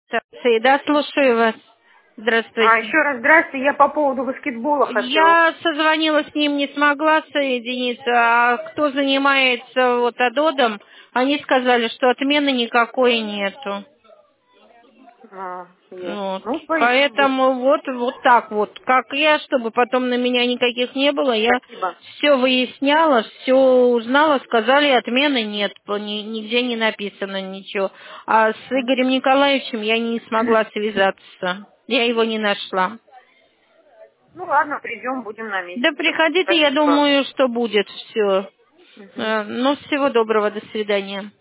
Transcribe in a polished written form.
Да, слушаю вас. Здравствуйте. Еще раз здрасте, я по поводу баскетбола хотела. Я созвонила с ним, не смогла соединиться, а кто занимается вот Адодом, они сказали, что отмены никакой нету. Ясно. Вот. Ну, поищу. Поэтому вот так вот, как я, чтобы потом на меня никаких не было, я Спасибо. все выясняла, все узнала, сказали, отмены нет, нигде не написано ничего. А с Игорем Николаевичем я не смогла связаться, я его не нашла. Ну ладно, придем, будем на Да месте. приходите, я Спасибо. думаю, что будет все. Мгм. Ну, всего доброго, до свидания.